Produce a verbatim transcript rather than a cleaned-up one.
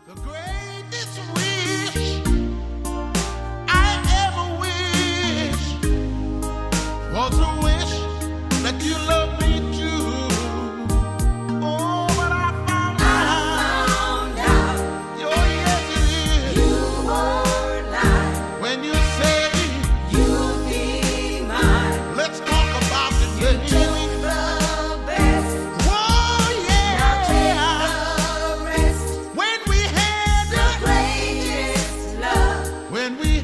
greatest wish I ever wish was a wish that you love me too. Oh, but I found out. I found out Oh, yes, it is. you were lying. When you say, You'll be mine. let's talk about the You day. took the best. Oh, Now take yeah. the rest. When we had The greatest love when we